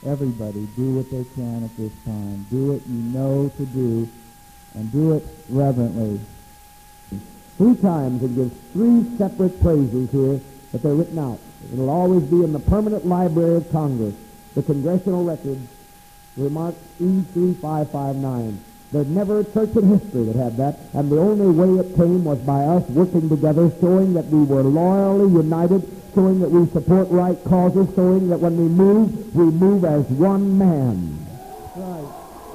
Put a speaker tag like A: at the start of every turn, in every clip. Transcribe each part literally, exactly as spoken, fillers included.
A: everybody do what they can at this time. Do what you know to do, and do it reverently. Three times it gives three separate praises here, but they're written out. It'll always be in the permanent library of Congress, the Congressional Records, remark E three five five nine. There's never a church in history that had that, and the only way it came was by us working together, showing that we were loyally united, showing that we support right causes, showing that when we move, we move as one man.
B: Right.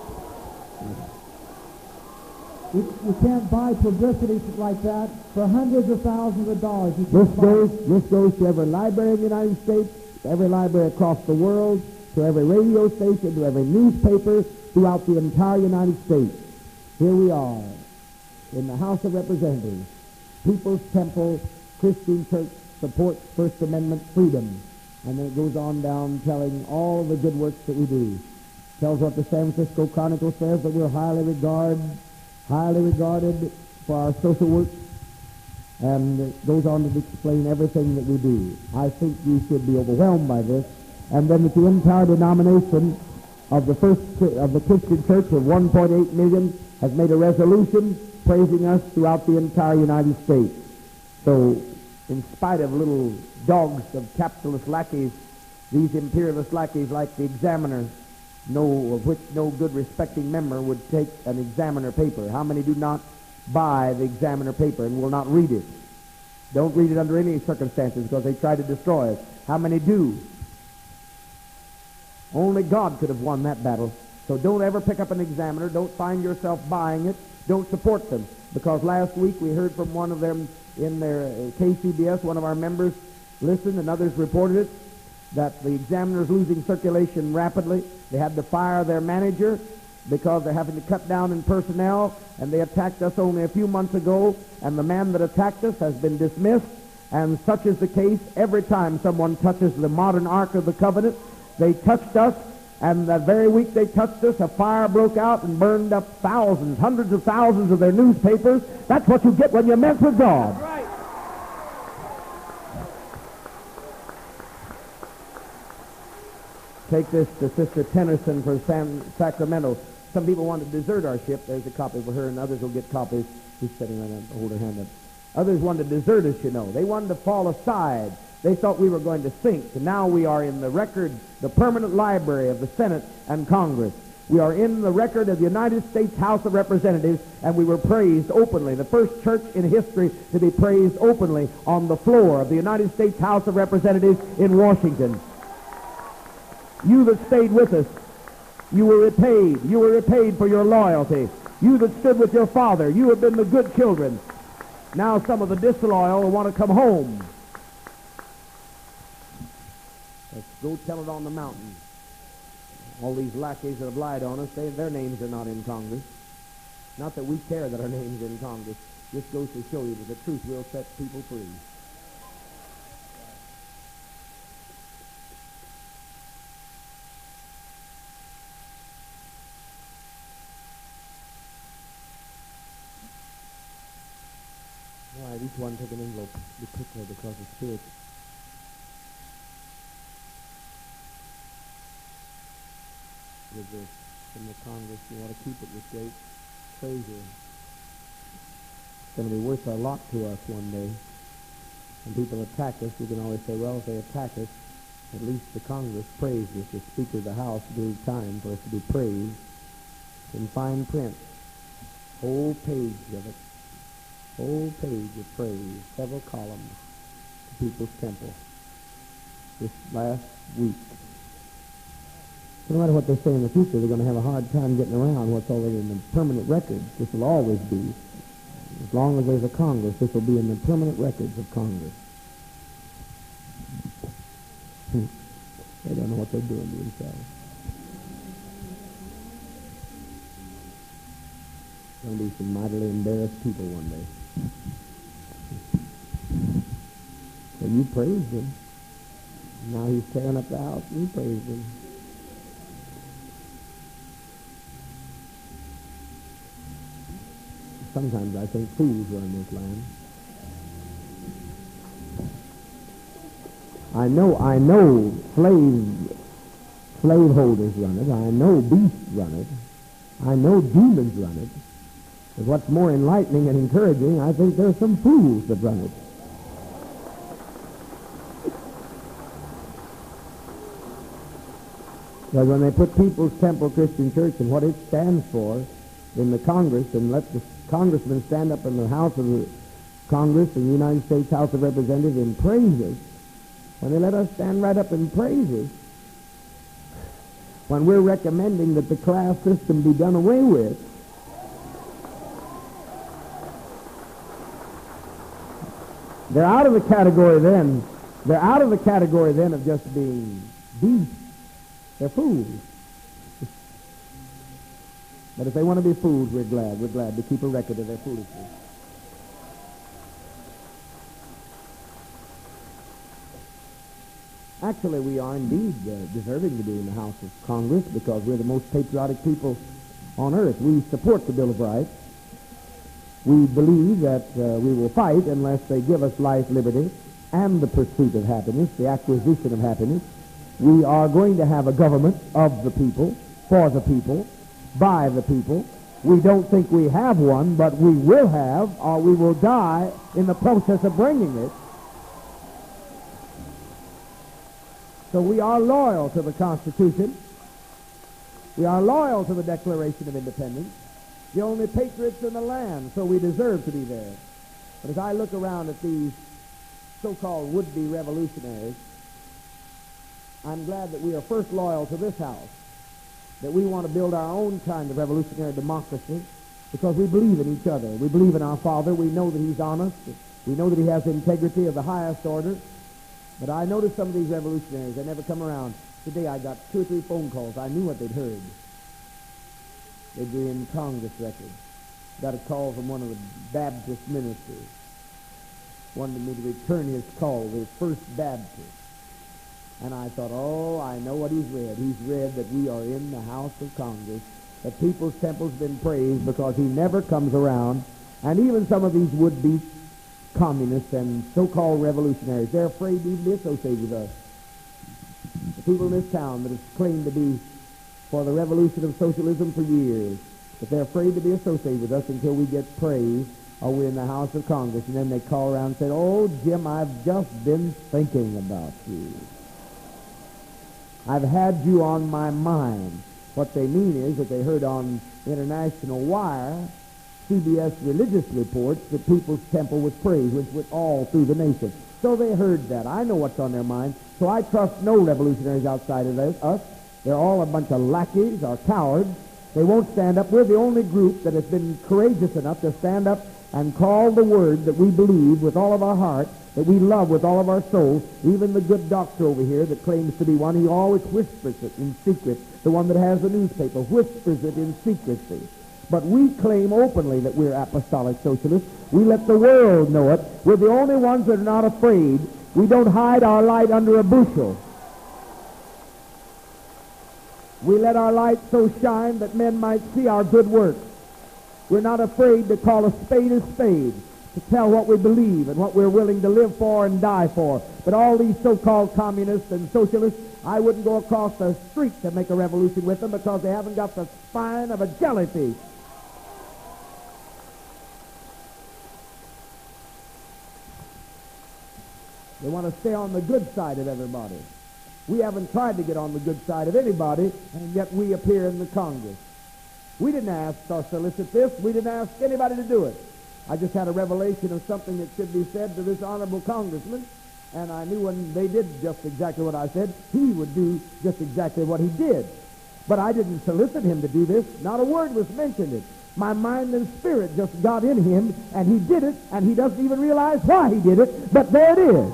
B: You, you can't buy publicity like that for hundreds of thousands of dollars. You
A: This
B: can't buy-
A: goes, this goes to every library in the United States, to every library across the world, to every radio station, to every newspaper throughout the entire United States. Here we are in the House of Representatives. People's Temple Christian Church supports First Amendment freedom. And then it goes on down telling all the good works that we do. Tells what the San Francisco Chronicle says, that we're highly regarded, highly regarded for our social work. And it goes on to explain everything that we do. I think you should be overwhelmed by this. And then that the entire denomination of the first of the Christian Church of one point eight million has made a resolution praising us throughout the entire United States. So, in spite of little dogs of capitalist lackeys, these imperialist lackeys like the Examiner, no of which no good respecting member would take an Examiner paper. How many do not buy the Examiner paper and will not read it? Don't read it under any circumstances because they try to destroy us. How many do? Only God could have won that battle. So don't ever pick up an Examiner. Don't find yourself buying it. Don't support them. Because last week we heard from one of them in their uh, K C B S, one of our members listened and others reported it, that the Examiner is losing circulation rapidly. They had to fire their manager because they're having to cut down in personnel, and they attacked us only a few months ago, and the man that attacked us has been dismissed. And such is the case every time someone touches the modern Ark of the Covenant. They touched us, and the very week they touched us, a fire broke out and burned up thousands, hundreds of thousands of their newspapers. That's what you get when you mess with God.
B: That's right.
A: Take this to Sister Tennyson from San Sacramento. Some people want to desert our ship. There's a copy for her, and others will get copies. She's sitting right there. Hold her hand up. Others wanted to desert us, you know. They wanted to fall aside. They thought we were going to sink. And now we are in the record, the permanent library of the Senate and Congress. We are in the record of the United States House of Representatives, and we were praised openly. The first church in history to be praised openly on the floor of the United States House of Representatives in Washington. You that stayed with us, you were repaid. You were repaid for your loyalty. You that stood with your father, you have been the good children. Now some of the disloyal want to come home. Let's go tell it on the mountain. All these lackeys that have lied on us, they, their names are not in Congress. Not that we care that our names are in Congress. This goes to show you that the truth will set people free. All right, each one take an envelope. Be quickly because the Spirit. With this from the Congress, you want to keep it with great treasure. It's going to be worth a lot to us one day. When people attack us, you can always say, well, if they attack us, at least the Congress praised us. The Speaker of the House gave time for us to be praised in fine print. Whole page of it. Whole page of praise. Several columns. The People's Temple. This last week. No matter what they say in the future, they're going to have a hard time getting around what's already in the permanent records. This will always be. As long as there's a Congress, this will be in the permanent records of Congress. They don't know what they're doing to themselves. Going to be some mightily embarrassed people one day. So you praised him. Now he's tearing up the house. You praised him. Sometimes I think fools run this land. I know, I know slave slaveholders run it. I know beasts run it. I know demons run it. But what's more enlightening and encouraging, I think there's some fools that run it. Because when they put People's Temple Christian Church and what it stands for in the Congress, and let the congressmen stand up in the House of the Congress in the United States House of Representatives and praise us, when they let us stand right up and praise us, when we're recommending that the class system be done away with, they're out of the category then, they're out of the category then of just being beasts. They're fools. But if they want to be fools, we're glad. We're glad to keep a record of their foolishness. Actually, we are indeed uh, deserving to be in the House of Congress because we're the most patriotic people on earth. We support the Bill of Rights. We believe that uh, we will fight unless they give us life, liberty, and the pursuit of happiness, the acquisition of happiness. We are going to have a government of the people, for the people, by the people. We don't think we have one, but we will have, or we will die in the process of bringing it. So we are loyal to the Constitution. We are loyal to the Declaration of Independence. The only patriots in the land, so we deserve to be there. But as I look around at these so-called would-be revolutionaries, I'm glad that we are first loyal to this house, that we want to build our own kind of revolutionary democracy because we believe in each other. We believe in our Father. We know that he's honest. We know that he has integrity of the highest order. But I noticed some of these revolutionaries, they never come around. Today I got two or three phone calls. I knew what they'd heard. They'd be in Congress records. Got a call from one of the Baptist ministers. Wanted me to return his call, the First Baptist. And I thought, oh, I know what he's read. He's read that we are in the House of Congress, that People's Temple's been praised because he never comes around. And even some of these would-be communists and so-called revolutionaries, they're afraid to even be associated with us. The people in this town that have claimed to be for the revolution of socialism for years, but they're afraid to be associated with us until we get praised or we're in the House of Congress. And then they call around and say, oh, Jim, I've just been thinking about you. I've had you on my mind. What they mean is that they heard on International Wire, C B S religious reports, that People's Temple was praised, which went all through the nation. So they heard that. I know what's on their mind. So I trust no revolutionaries outside of this, us. They're all a bunch of lackeys or cowards. They won't stand up. We're the only group that has been courageous enough to stand up and call the word that we believe with all of our heart, that we love with all of our soul. Even the good doctor over here that claims to be one, he always whispers it in secret. The one that has the newspaper whispers it in secrecy. But we claim openly that we're apostolic socialists. We let the world know it. We're the only ones that are not afraid. We don't hide our light under a bushel. We let our light so shine that men might see our good works. We're not afraid to call a spade a spade, to tell what we believe and what we're willing to live for and die for. But all these so-called communists and socialists, I wouldn't go across the street to make a revolution with them because they haven't got the spine of a jellyfish. They want to stay on the good side of everybody. We haven't tried to get on the good side of anybody, and yet we appear in the Congress. We didn't ask or solicit this. We didn't ask anybody to do it. I just had a revelation of something that should be said to this honorable congressman, and I knew when they did just exactly what I said, he would do just exactly what he did. But I didn't solicit him to do this. Not a word was mentioned it. My mind and spirit just got in him, and he did it, and he doesn't even realize why he did it, but there it is.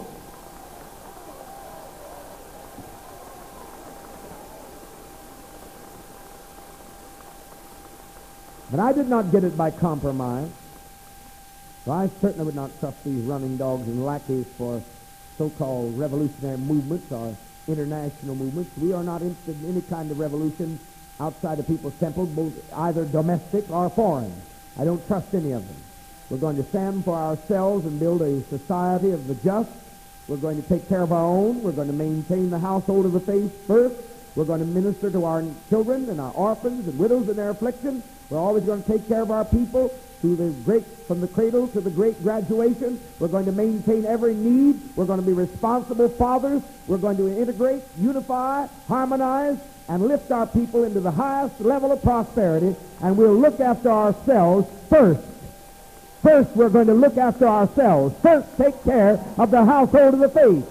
A: But I did not get it by compromise. So I certainly would not trust these running dogs and lackeys for so-called revolutionary movements or international movements. We are not interested in any kind of revolution outside of People's Temple, both either domestic or foreign. I don't trust any of them. We're going to stand for ourselves and build a society of the just. We're going to take care of our own. We're going to maintain the household of the faith first. We're going to minister to our children and our orphans and widows in their affliction. We're always going to take care of our people through the great, from the cradle to the great graduation. We're going to maintain every need. We're going to be responsible fathers. We're going to integrate, unify, harmonize, and lift our people into the highest level of prosperity, and we'll look after ourselves first. First, we're going to look after ourselves. First, take care of the household of the faith.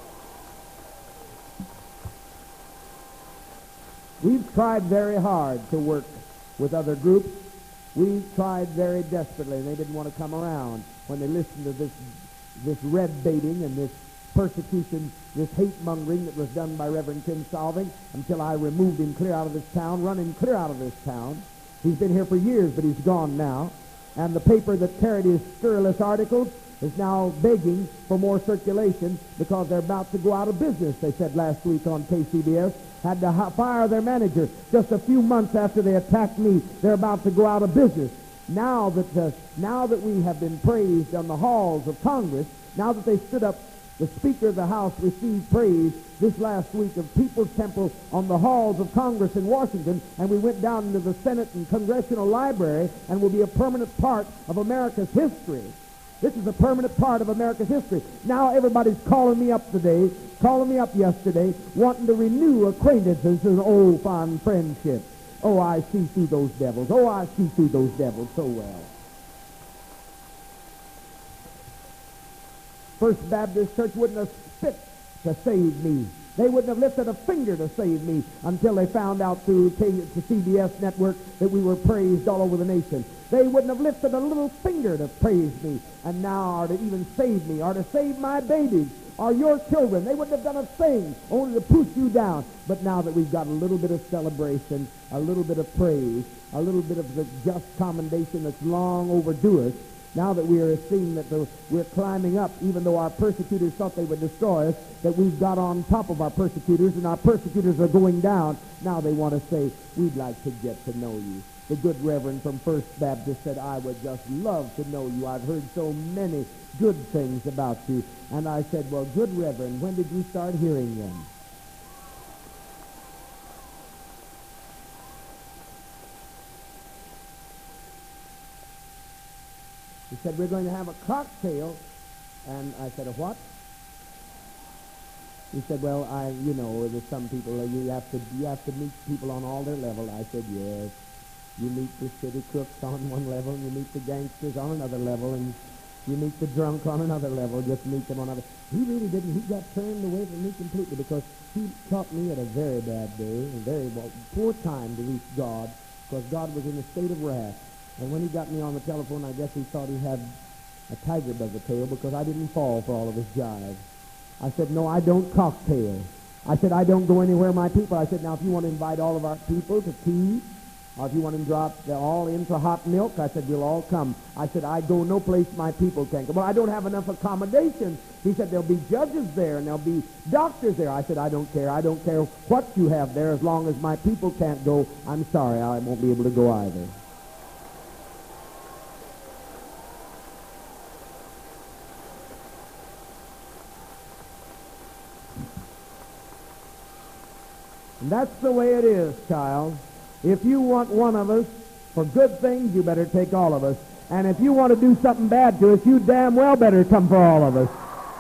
A: We've tried very hard to work with other groups. We've tried very desperately, and they didn't want to come around when they listened to this, this red baiting and this persecution, this hate-mongering that was done by Reverend Tim Salving, until I removed him clear out of this town, run him clear out of this town. He's been here for years, but he's gone now. And the paper that carried his scurrilous articles is now begging for more circulation because they're about to go out of business, they said last week on K C B S. Had to ha- fire their manager just a few months after they attacked me. They're about to go out of business. Now that, uh, now that we have been praised on the halls of Congress, now that they stood up, the Speaker of the House received praise this last week of People's Temple on the halls of Congress in Washington, and we went down into the Senate and Congressional Library and will be a permanent part of America's history. This is a permanent part of America's history. Now everybody's calling me up today, calling me up yesterday, wanting to renew acquaintances and old fond friendship. Oh, I see through those devils. Oh, I see through those devils so well. First Baptist Church wouldn't have spit to save me. They wouldn't have lifted a finger to save me until they found out through the C B S network that we were praised all over the nation. They wouldn't have lifted a little finger to praise me, and now or to even save me, or to save my babies, or your children. They wouldn't have done a thing, only to push you down. But now that we've got a little bit of celebration, a little bit of praise, a little bit of the just commendation that's long overdue us, now that we are seeing that the, we're climbing up, even though our persecutors thought they would destroy us, that we've got on top of our persecutors, and our persecutors are going down. Now they want to say, we'd like to get to know you. The good Reverend from First Baptist said, I would just love to know you. I've heard so many good things about you. And I said, well, good Reverend, when did you start hearing them? He said, we're going to have a cocktail. And I said, a what? He said, well, I, you know, there's some people, uh, you have to you have to meet people on all their level. I said, yes. You meet the city crooks on one level, and you meet the gangsters on another level, and you meet the drunk on another level. Just meet them on another. He really didn't. He got turned away from me completely because he taught me at a very bad day, a very well, poor time to reach God, because God was in a state of wrath. And when he got me on the telephone, I guess he thought he had a tiger by the tail because I didn't fall for all of his jive. I said, no, I don't cocktail. I said, I don't go anywhere my people. I said, now, if you want to invite all of our people to tea, or if you want to drop them all in for hot milk, I said, we'll all come. I said, I go no place my people can't go. Well, I don't have enough accommodation. He said, there'll be judges there, and there'll be doctors there. I said, I don't care. I don't care what you have there as long as my people can't go. I'm sorry, I won't be able to go either. And that's the way it is, child. If you want one of us for good things, you better take all of us. And if you want to do something bad to us, you damn well better come for all of us.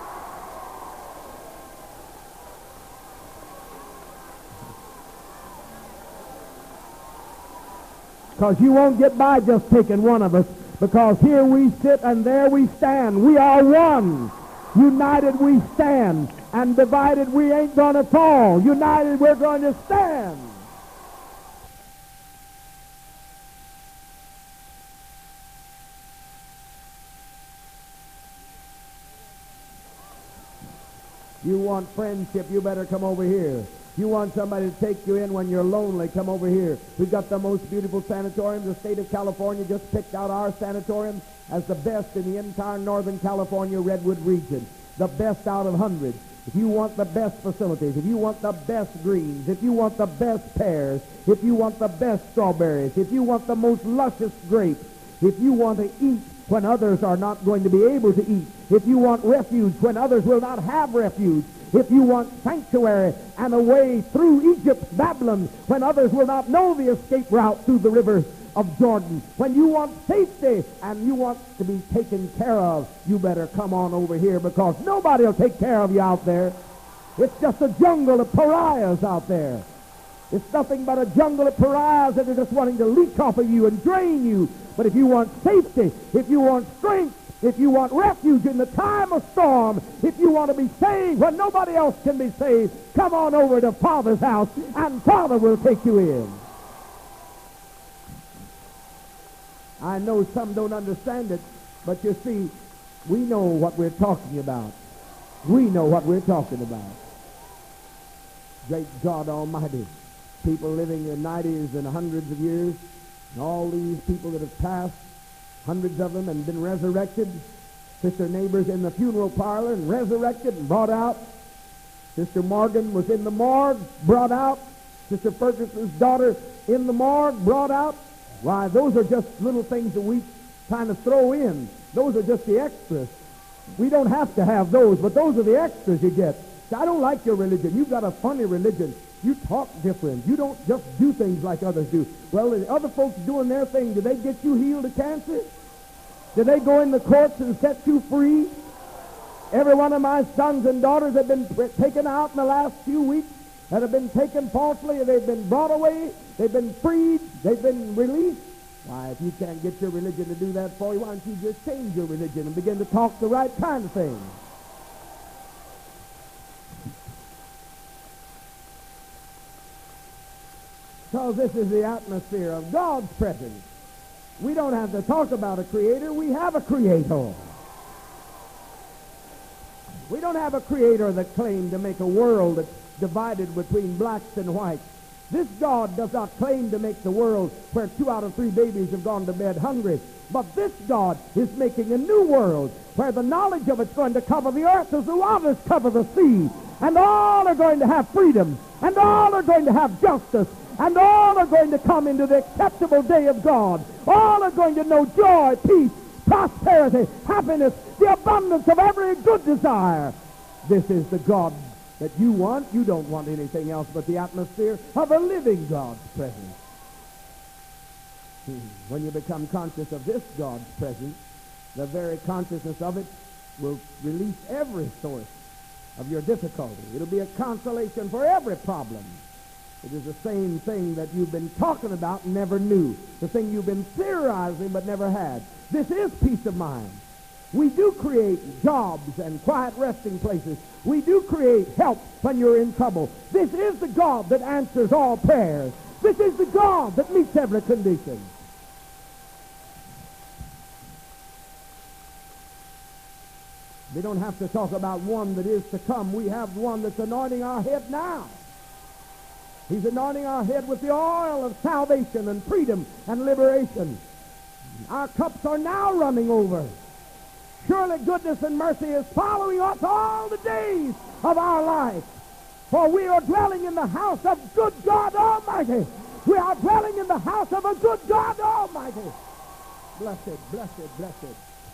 A: Because you won't get by just taking one of us, because here we sit and there we stand. We are one. United we stand, and divided we ain't going to fall. United we're going to stand. You want friendship, you better come over here. You want somebody to take you in when you're lonely, come over here. We've got the most beautiful sanatorium. The state of California just picked out our sanatorium as the best in the entire Northern California Redwood region. The best out of hundreds. If you want the best facilities, if you want the best greens, if you want the best pears, if you want the best strawberries, if you want the most luscious grapes, if you want to eat when others are not going to be able to eat, if you want refuge when others will not have refuge, if you want sanctuary and a way through Egypt's Babylon when others will not know the escape route through the river of Jordan, when you want safety and you want to be taken care of, you better come on over here, because nobody will take care of you out there. It's just a jungle of pariahs out there. It's nothing but a jungle of pariahs that are just wanting to leech off of you and drain you. But if you want safety, if you want strength, if you want refuge in the time of storm, if you want to be saved when nobody else can be saved, come on over to Father's house and Father will take you in. I know some don't understand it, but you see, we know what we're talking about. We know what we're talking about. Great God Almighty. People living in nineties and hundreds of years, and all these people that have passed, hundreds of them, and been resurrected. Sister Neighbors in the funeral parlor and resurrected and brought out. Sister Morgan was in the morgue, brought out. Sister Ferguson's daughter in the morgue, brought out. Why, those are just little things that we kind of throw in. Those are just the extras. We don't have to have those, but those are the extras you get. I don't like your religion. You've got a funny religion. You talk different. You don't just do things like others do. Well, the other folks doing their thing, did they get you healed of cancer? Did they go in the courts and set you free? Every one of my sons and daughters have been taken out in the last few weeks, that have been taken falsely, they've been brought away, they've been freed, they've been released. Why, if you can't get your religion to do that for you, why don't you just change your religion and begin to talk the right kind of thing? Because this is the atmosphere of God's presence. We don't have to talk about a creator. We have a creator. We don't have a creator that claimed to make a world that's divided between blacks and whites. This God does not claim to make the world where two out of three babies have gone to bed hungry. But this God is making a new world where the knowledge of it's going to cover the earth as the waters cover the sea. And all are going to have freedom. And all are going to have justice. And all are going to come into the acceptable day of God. All are going to know joy, peace, prosperity, happiness, the abundance of every good desire. This is the God that you want. You don't want anything else but the atmosphere of a living God's presence. When you become conscious of this God's presence, the very consciousness of it will release every source of your difficulty. It'll be a consolation for every problem. It is the same thing that you've been talking about and never knew. The thing you've been theorizing but never had. This is peace of mind. We do create jobs and quiet resting places. We do create help when you're in trouble. This is the God that answers all prayers. This is the God that meets every condition. We don't have to talk about one that is to come. We have one that's anointing our head now. He's anointing our head with the oil of salvation and freedom and liberation. Our cups are now running over. Surely goodness and mercy is following us all the days of our life. For we are dwelling in the house of good God Almighty. We are dwelling in the house of a good God Almighty. Blessed, blessed, blessed.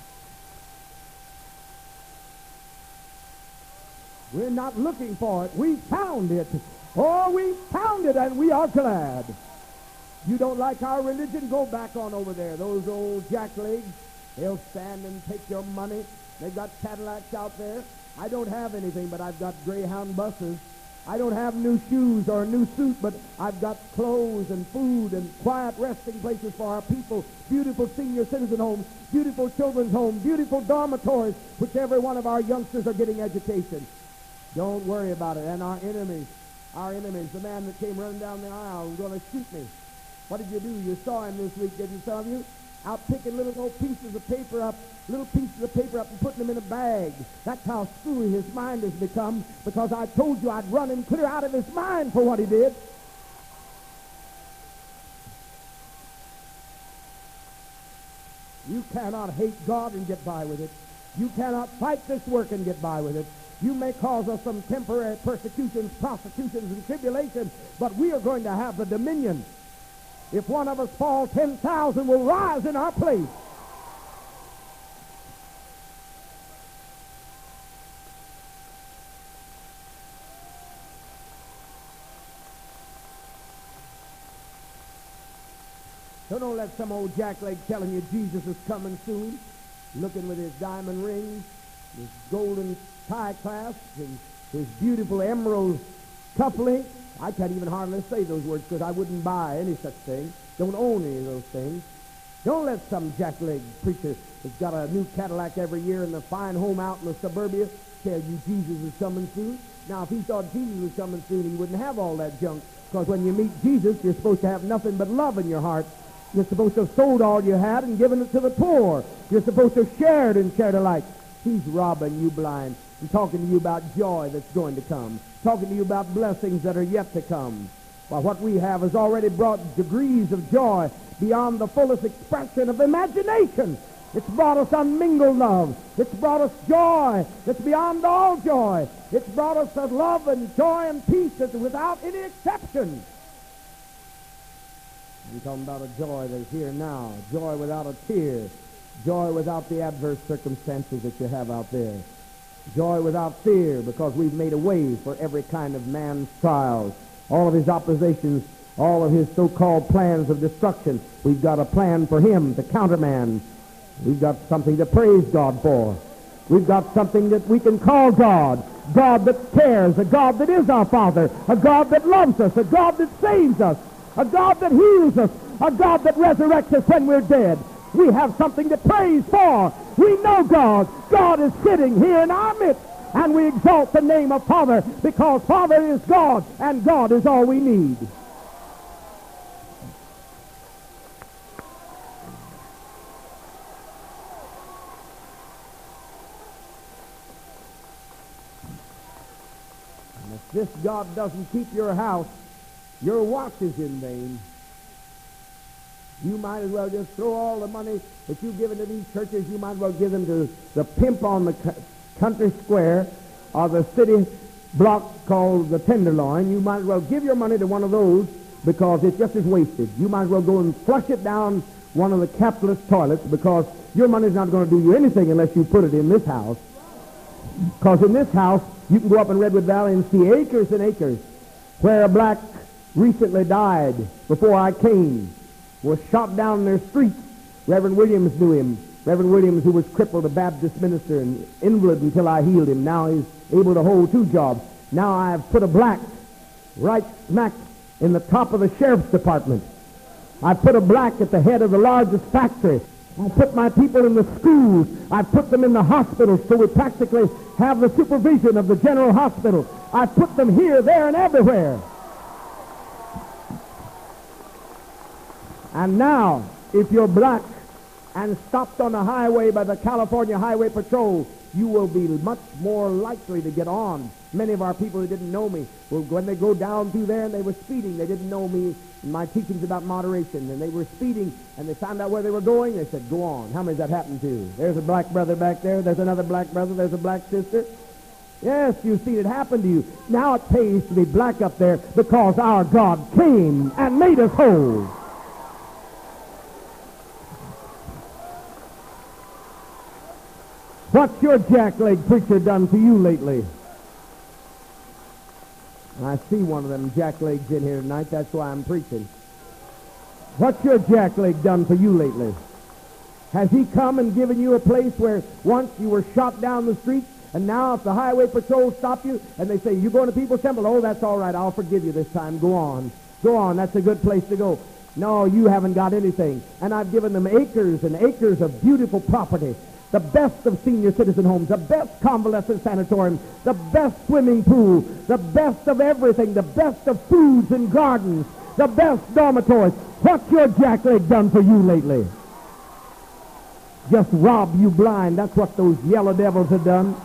A: We're not looking for it. We found it. Oh, we found it, and we are glad. You don't like our religion? Go back on over there. Those old jacklegs, they'll stand and take your money. They've got Cadillacs out there. I don't have anything, but I've got Greyhound buses. I don't have new shoes or a new suit, but I've got clothes and food and quiet resting places for our people, beautiful senior citizen homes, beautiful children's homes, beautiful dormitories, which every one of our youngsters are getting education. Don't worry about it. And our enemies, our enemies, the man that came running down the aisle was going to shoot me. What did you do? You saw him this week, didn't some of you? Out picking little old pieces of paper up, little pieces of paper up and putting them in a bag. That's how screwy his mind has become, because I told you I'd run him clear out of his mind for what he did. You cannot hate God and get by with it. You cannot fight this work and get by with it. You may cause us some temporary persecutions, prosecutions, and tribulation, but we are going to have the dominion. If one of us fall, ten thousand will rise in our place. So don't let some old jackleg telling you Jesus is coming soon, looking with his diamond rings, his golden tie clasps, and his beautiful emerald cufflink. I can't even hardly say those words because I wouldn't buy any such thing. Don't own any of those things. Don't let some jackleg preacher that's got a new Cadillac every year and a fine home out in the suburbia tell you Jesus is coming soon. Now, if he thought Jesus was coming soon, he wouldn't have all that junk, because when you meet Jesus, you're supposed to have nothing but love in your heart. You're supposed to have sold all you had and given it to the poor. You're supposed to have shared and shared alike. He's robbing you blind and talking to you about joy that's going to come, talking to you about blessings that are yet to come. While what we have has already brought degrees of joy beyond the fullest expression of imagination. It's brought us unmingled love. It's brought us joy that's beyond all joy. It's brought us a love and joy and peace that's without any exception. I'm talking about a joy that's here now, joy without a tear, joy without the adverse circumstances that you have out there, joy without fear, because we've made a way for every kind of man's trials, all of his oppositions, all of his so-called plans of destruction. We've got a plan for him to countermand. We've got something to praise God for. We've got something that we can call God, God that cares, a God that is our Father, a God that loves us, a God that saves us, a God that heals us, a God that resurrects us when we're dead. We have something to praise for. We know God. God is sitting here in our midst, and we exalt the name of Father, because Father is God, and God is all we need. And if this God doesn't keep your house, your watch is in vain. You might as well just throw all the money that you've given to these churches, you might as well give them to the pimp on the country square or the city block called the Tenderloin. You might as well give your money to one of those, because it's just as wasted. You might as well go and flush it down one of the capitalist toilets, because your money's not going to do you anything unless you put it in this house. Because in this house, you can go up in Redwood Valley and see acres and acres where a black recently died before I came, was shot down in their street. Reverend Williams knew him. Reverend Williams, who was crippled, a Baptist minister, and invalid until I healed him. Now he's able to hold two jobs. Now I've put a black right smack in the top of the sheriff's department. I put a black at the head of the largest factory. I put my people in the schools. I put them in the hospitals, so we practically have the supervision of the general hospital. I put them here, there, and everywhere. And now, if you're black and stopped on the highway by the California Highway Patrol, you will be much more likely to get on. Many of our people who didn't know me, well, when they go down through there and they were speeding, they didn't know me and my teachings about moderation, and they were speeding and they found out where they were going, they said, go on. How many does that happen to? There's a black brother back there, there's another black brother, there's a black sister. Yes, you've seen it happen to you. Now it pays to be black up there, because our God came and made us whole. What's your jackleg preacher done for you lately? I see one of them jacklegs in here tonight. That's why I'm preaching. What's your jackleg done for you lately? Has he come and given you a place where once you were shot down the street, and now if the highway patrol stop you and they say, you going to People's Temple? Oh, that's all right. I'll forgive you this time. Go on. Go on. That's a good place to go. No, you haven't got anything. And I've given them acres and acres of beautiful property. The best of senior citizen homes, the best convalescent sanatorium, the best swimming pool, the best of everything, the best of foods and gardens, the best dormitories. What's your jackleg done for you lately? Just rob you blind. That's what those yellow devils have done.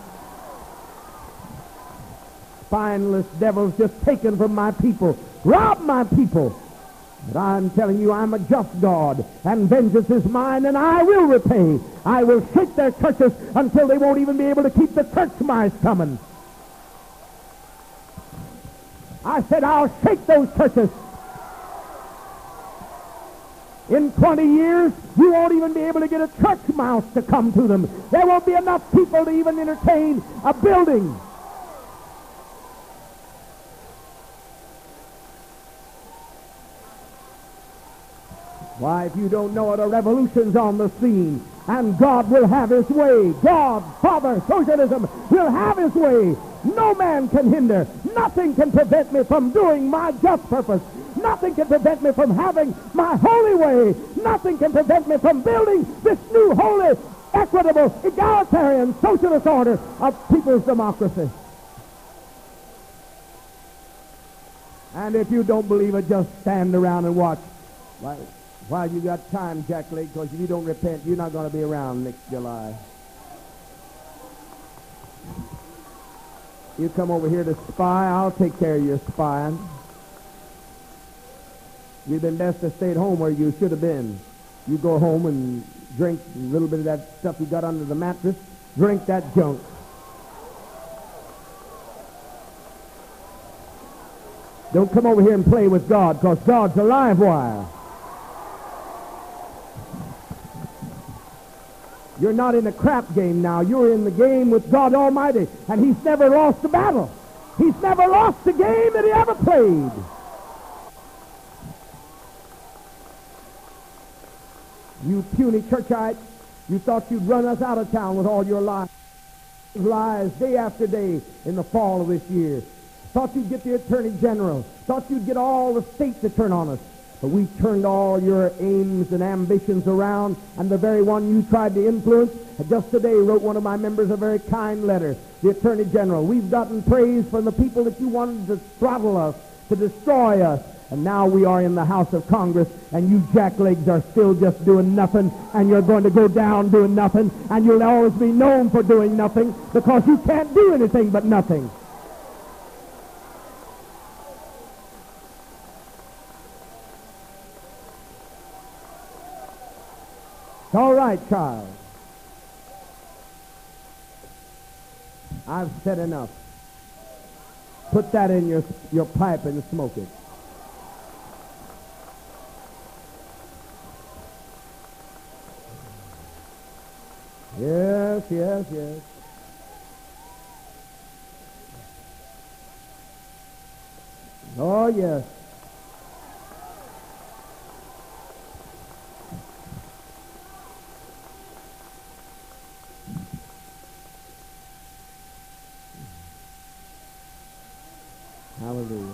A: Spineless devils just taken from my people. Rob my people. But I'm telling you, I'm a just God, and vengeance is mine, and I will repay. I will shake their churches until they won't even be able to keep the church mice coming. I said, I'll shake those churches. In twenty years, you won't even be able to get a church mouse to come to them. There won't be enough people to even entertain a building. Why, if you don't know it, a revolution's on the scene, and God will have his way. God, Father, socialism will have his way. No man can hinder. Nothing can prevent me from doing my just purpose. Nothing can prevent me from having my holy way. Nothing can prevent me from building this new holy, equitable, egalitarian, socialist order of people's democracy. And if you don't believe it, just stand around and watch. Why, while you got time, Jack Lake, because if you don't repent, you're not going to be around next July. You come over here to spy, I'll take care of your spying. You'd been best to stay at home where you should have been. You go home and drink a little bit of that stuff you got under the mattress. Drink that junk. Don't come over here and play with God, because God's a live wire. You're not in a crap game now. You're in the game with God Almighty, and he's never lost a battle. He's never lost a game that he ever played. You puny churchites, you thought you'd run us out of town with all your lies. Lies day after day in the fall of this year. Thought you'd get the Attorney General. Thought you'd get all the states to turn on us. But we turned all your aims and ambitions around, and the very one you tried to influence, just today wrote one of my members a very kind letter, the Attorney General. We've gotten praise from the people that you wanted to throttle us, to destroy us, and now we are in the House of Congress, and you jacklegs are still just doing nothing, and you're going to go down doing nothing, and you'll always be known for doing nothing, because you can't do anything but nothing. All right, child. I've said enough. Put that in your, your pipe and smoke it. Yes, yes, yes. Oh, yes. Hallelujah.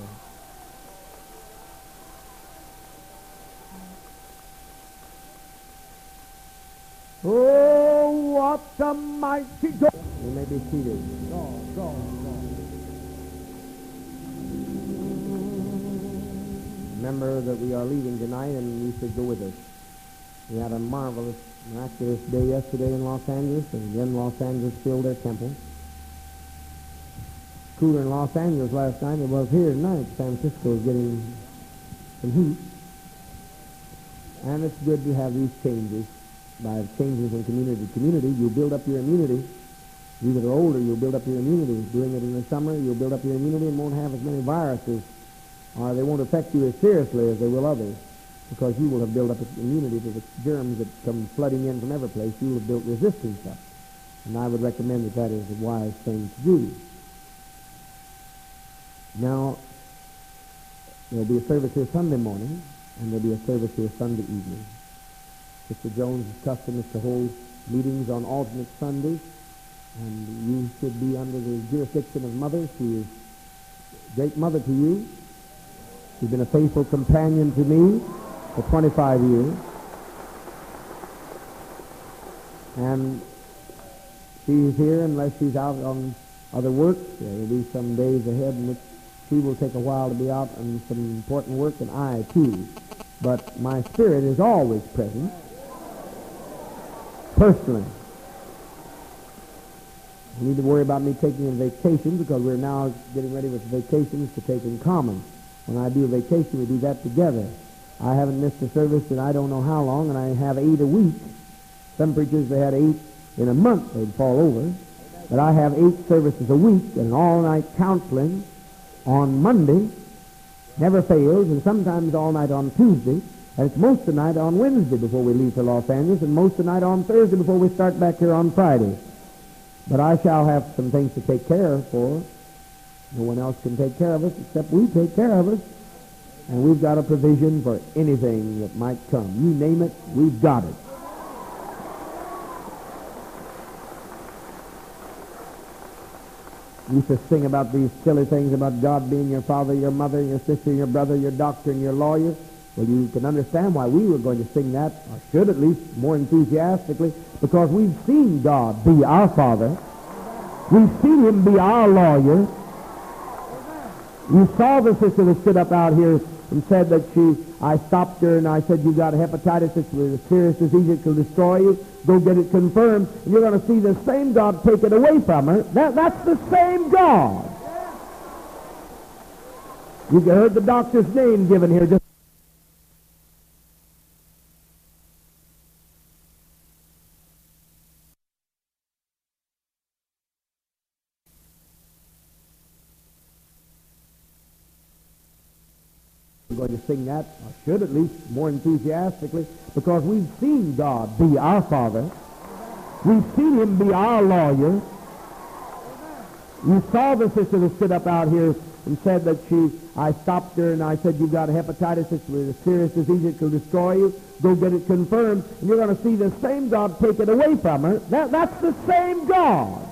A: Oh, what a mighty God. You may be seated. Go, go, go. Remember that we are leaving tonight, and you should go with us. We had a marvelous, miraculous day yesterday in Los Angeles, and again Los Angeles filled their temple. Cooler in Los Angeles last night than it was here tonight. San Francisco is getting some heat. And it's good to have these changes. By changes in community to community, you build up your immunity. You that are older, you'll build up your immunity. Doing it in the summer, you'll build up your immunity and won't have as many viruses, or they won't affect you as seriously as they will others, because you will have built up immunity to the germs that come flooding in from every place. You will have built resistance up. And I would recommend that that is a wise thing to do. Now, there'll be a service here Sunday morning, and there'll be a service here Sunday evening. Mister Jones' custom is to hold meetings on alternate Sundays, and you should be under the jurisdiction of Mother. She is a great mother to you. She's been a faithful companion to me for twenty-five years. And she's here unless she's out on other work. There will be some days ahead in which she will take a while to be out on some important work, and I too. But my spirit is always present, personally. You need to worry about me taking a vacation, because we're now getting ready with vacations to take in common. When I do a vacation, we do that together. I haven't missed a service in I don't know how long, and I have eight a week. Some preachers, they had eight in a month, they'd fall over. But I have eight services a week, and an all-night counseling on Monday never fails, and sometimes all night on Tuesday, and it's most of the night on Wednesday before we leave for Los Angeles, and most of the night on Thursday before we start back here on Friday. But I shall have some things to take care of, for no one else can take care of us except we take care of us. And we've got a provision for anything that might come. You name it, we've got it. You used to sing about these silly things about God being your father, your mother, your sister, your brother, your doctor, and your lawyer. Well, you can understand why we were going to sing that, or should at least more enthusiastically, because we've seen God be our father. We've seen him be our lawyer. You saw the sister that stood up out here and said that she, I stopped her and I said, you got hepatitis, it's a serious disease, it can destroy you. Go get it confirmed. And you're going to see the same God take it away from her. That, that's the same God. You heard the doctor's name given here. Just We're going to sing that, or should at least more enthusiastically, because we've seen God be our father. We've seen him be our lawyer. You saw the sister that stood up out here and said that she, I stopped her and I said, you've got hepatitis, it's a serious disease, it can destroy you. Go get it confirmed. And you're going to see the same God take it away from her. That, that's the same God.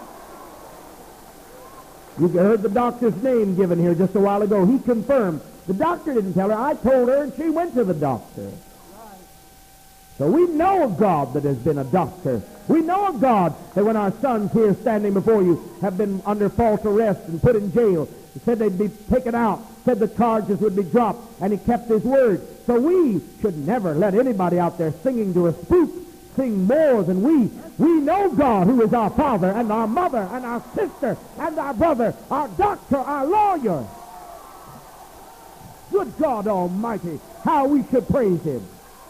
A: You heard the doctor's name given here just a while ago. He confirmed. The doctor didn't tell her. I told her, and she went to the doctor. So we know a God that has been a doctor. We know a God that when our sons here standing before you have been under false arrest and put in jail, he said they'd be taken out, said the charges would be dropped, and he kept his word. So we should never let anybody out there singing to a spook sing more than we. We know God who is our father and our mother and our sister and our brother, our doctor, our lawyer. Good God Almighty, how we should praise him.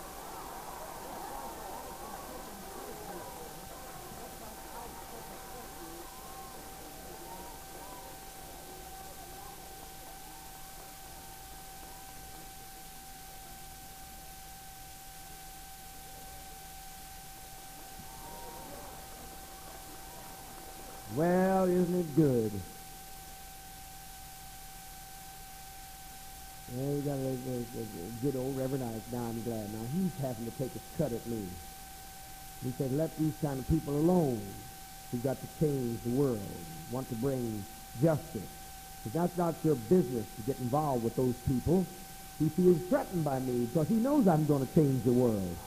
A: Well, isn't it good? Yeah, you got a, a, a, a good old Reverend Ike. Now I'm glad. Now he's having to take a cut at me. He said, let these kind of people alone who've got to change the world, want to bring justice. But that's not your business to get involved with those people. He feels threatened by me because he knows I'm going to change the world.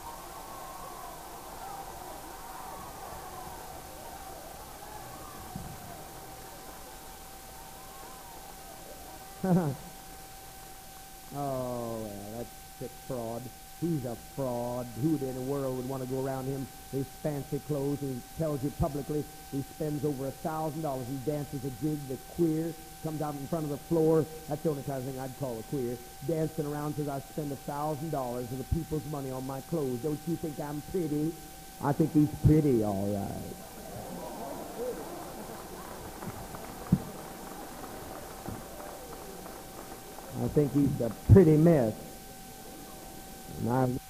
A: Oh, well, that's sick fraud. He's a fraud. Who in the world would want to go around him, his fancy clothes, and he tells you publicly he spends over a thousand dollars. He dances a jig that's queer, comes out in front of the floor. That's the only kind of thing I'd call a queer. Dancing around says, I spend a thousand dollars of the people's money on my clothes. Don't you think I'm pretty? I think he's pretty, all right. I think he's a pretty mess. And I